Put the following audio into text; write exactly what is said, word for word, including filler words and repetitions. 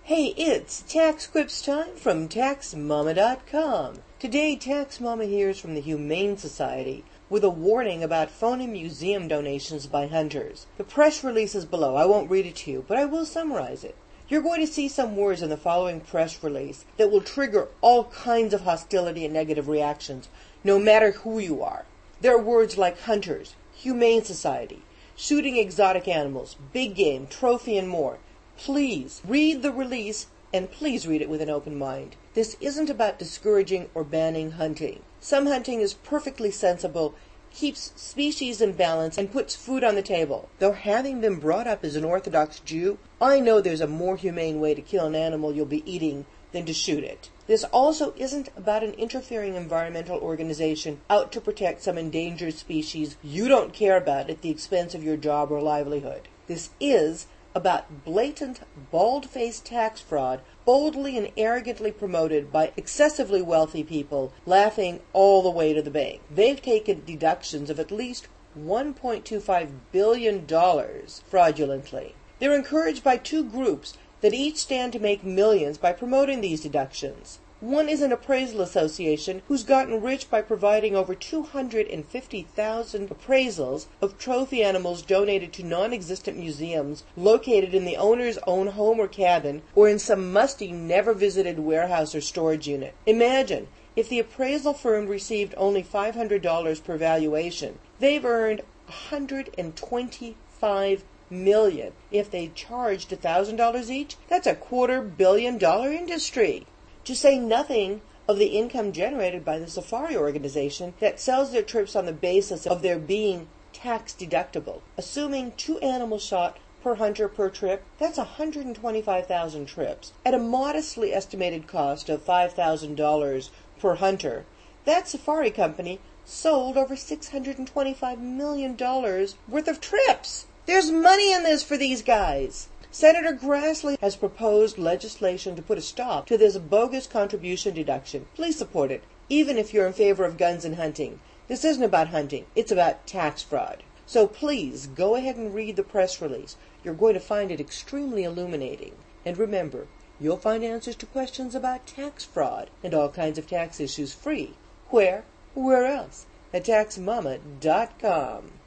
Hey, it's Tax Quips time from Tax Mama dot com. Today, Tax Mama hears from the Humane Society with a warning about phony museum donations by hunters. The press release is below. I won't read it to you, but I will summarize it. You're going to see some words in the following press release that will trigger all kinds of hostility and negative reactions, no matter who you are. There are words like hunters, Humane Society, shooting exotic animals, big game, trophy, and more. Please read the release, and please read it with an open mind. This isn't about discouraging or banning hunting. Some hunting is perfectly sensible, keeps species in balance, and puts food on the table. Though having been brought up as an Orthodox Jew, I know there's a more humane way to kill an animal you'll be eating than to shoot it. This also isn't about an interfering environmental organization out to protect some endangered species you don't care about at the expense of your job or livelihood. This is about blatant, bald-faced tax fraud boldly and arrogantly promoted by excessively wealthy people, laughing all the way to the bank. They've taken deductions of at least one point two five billion dollars fraudulently. They're encouraged by two groups that each stand to make millions by promoting these deductions. One is an appraisal association who's gotten rich by providing over two hundred fifty thousand appraisals of trophy animals donated to non-existent museums located in the owner's own home or cabin or in some musty, never-visited warehouse or storage unit. Imagine, if the appraisal firm received only five hundred dollars per valuation, they've earned one hundred twenty-five million dollars. If they charged one thousand dollars each, that's a quarter billion dollar industry. To say nothing of the income generated by the safari organization that sells their trips on the basis of their being tax deductible. Assuming two animals shot per hunter per trip, that's one hundred twenty-five thousand trips. At a modestly estimated cost of five thousand dollars per hunter, that safari company sold over six hundred twenty-five million dollars worth of trips. There's money in this for these guys. Senator Grassley has proposed legislation to put a stop to this bogus contribution deduction. Please support it, even if you're in favor of guns and hunting. This isn't about hunting, it's about tax fraud. So please, go ahead and read the press release. You're going to find it extremely illuminating. And remember, you'll find answers to questions about tax fraud and all kinds of tax issues free. Where? Where else? At Tax Mama dot com.